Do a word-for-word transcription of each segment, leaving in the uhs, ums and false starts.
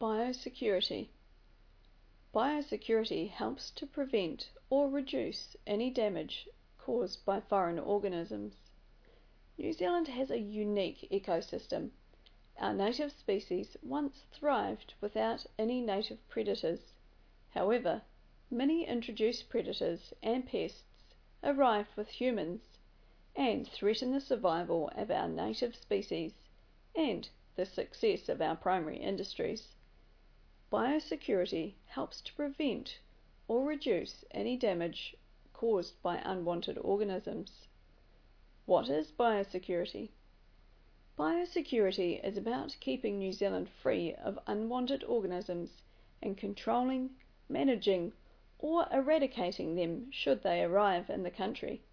Biosecurity. Biosecurity helps to prevent or reduce any damage caused by foreign organisms. New Zealand has a unique ecosystem. Our native species once thrived without any native predators. However, many introduced predators and pests arrive with humans and threaten the survival of our native species and the success of our primary industries. Biosecurity helps to prevent or reduce any damage caused by unwanted organisms. What is biosecurity? Biosecurity is about keeping New Zealand free of unwanted organisms and controlling, managing, or eradicating them should they arrive in the country.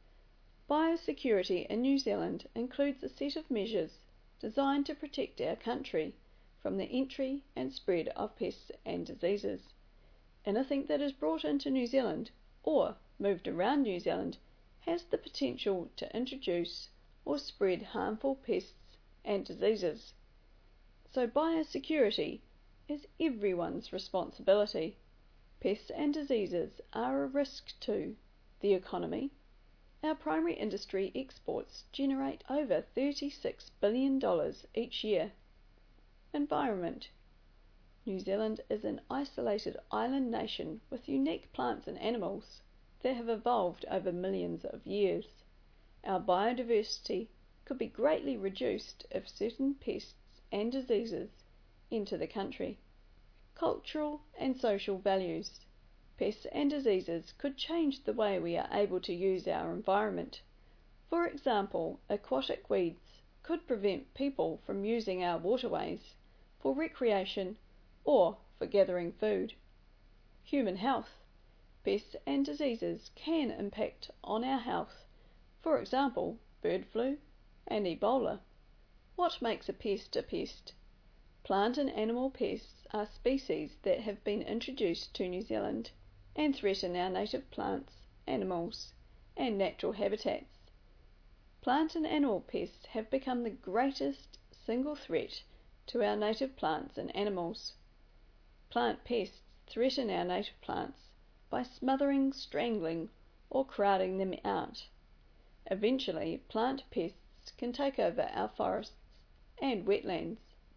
Biosecurity in New Zealand includes a set of measures designed to protect our country from the entry and spread of pests and diseases. Anything that is brought into New Zealand or moved around New Zealand has the potential to introduce or spread harmful pests and diseases. So biosecurity is everyone's responsibility. Pests and diseases are a risk to the economy. Our primary industry exports generate over thirty-six billion dollars each year. Environment. New Zealand is an isolated island nation with unique plants and animals that have evolved over millions of years. Our biodiversity could be greatly reduced if certain pests and diseases enter the country. Cultural and social values. Pests and diseases could change the way we are able to use our environment. For example, aquatic weeds could prevent people from using our waterways for recreation or for gathering food. Human health. Pests and diseases can impact on our health, for example, bird flu and Ebola. What makes a pest a pest? Plant and animal pests are species that have been introduced to New Zealand and threaten our native plants, animals, and natural habitats. Plant and animal pests have become the greatest single threat to our native plants and animals. Plant pests threaten our native plants by smothering, strangling, or crowding them out. Eventually, plant pests can take over our forests and wetlands.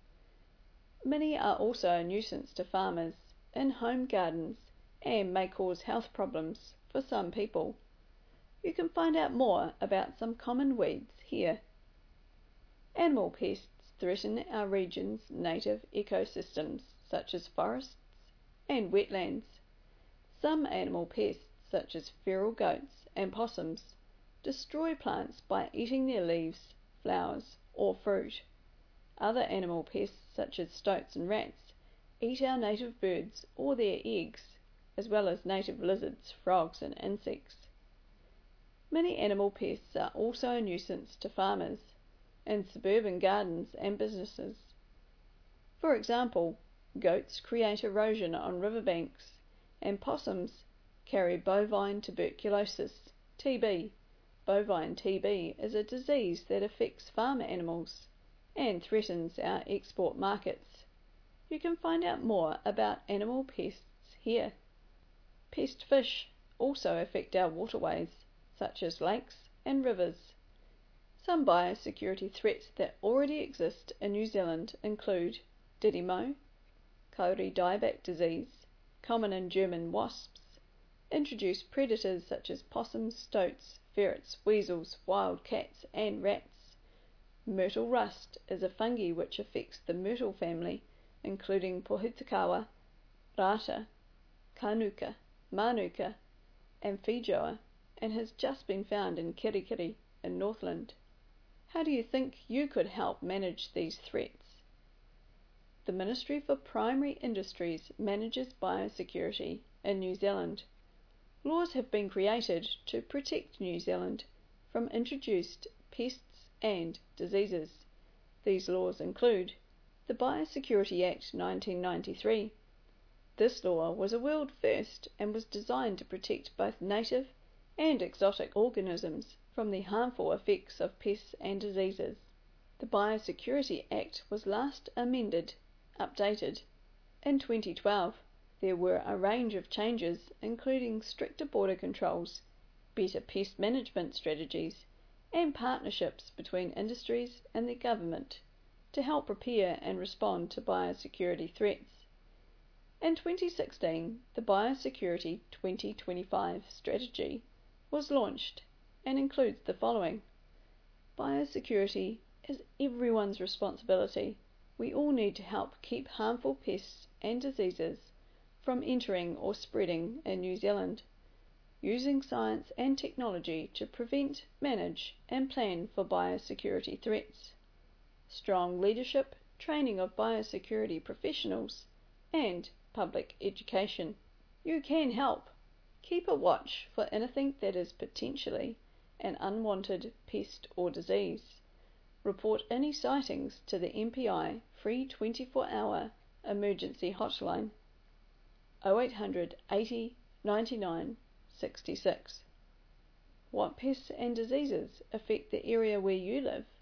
Many are also a nuisance to farmers in home gardens and may cause health problems for some people. You can find out more about some common weeds here. Animal pests threaten our region's native ecosystems, such as forests and wetlands. Some animal pests, such as feral goats and possums, destroy plants by eating their leaves, flowers, or fruit. Other animal pests, such as stoats and rats, eat our native birds or their eggs, as well as native lizards, frogs, and insects. Many animal pests are also a nuisance to farmers in suburban gardens and businesses. For example, goats create erosion on riverbanks, and possums carry bovine tuberculosis, T B. Bovine T B is a disease that affects farm animals and threatens our export markets. You can find out more about animal pests here. Pest fish also affect our waterways, such as lakes and rivers. Some biosecurity threats that already exist in New Zealand include Didymo, Kauri dieback disease, common in German wasps, introduced predators such as possums, stoats, ferrets, weasels, wild cats, and rats. Myrtle rust is a fungi which affects the myrtle family, including Pohutukawa, Rata, Kanuka, Manuka, and Fijoa, and has just been found in Kirikiri in Northland. How do you think you could help manage these threats? The Ministry for Primary Industries manages biosecurity in New Zealand. Laws have been created to protect New Zealand from introduced pests and diseases. These laws include the Biosecurity Act nineteen ninety-three. This law was a world first and was designed to protect both native and exotic organisms from the harmful effects of pests and diseases. The Biosecurity Act was last amended, updated, In twenty twelve, there were a range of changes, including stricter border controls, better pest management strategies, and partnerships between industries and the government to help prepare and respond to biosecurity threats. In twenty sixteen, the Biosecurity twenty twenty-five strategy was launched and includes the following. Biosecurity is everyone's responsibility. We all need to help keep harmful pests and diseases from entering or spreading in New Zealand, using science and technology to prevent, manage, and plan for biosecurity threats. Strong leadership, training of biosecurity professionals, and public education. You can help. Keep a watch for anything that is potentially an unwanted pest or disease. Report any sightings to the M P I free twenty-four hour emergency hotline oh eight hundred eighty ninety-nine sixty-six. What pests and diseases affect the area where you live?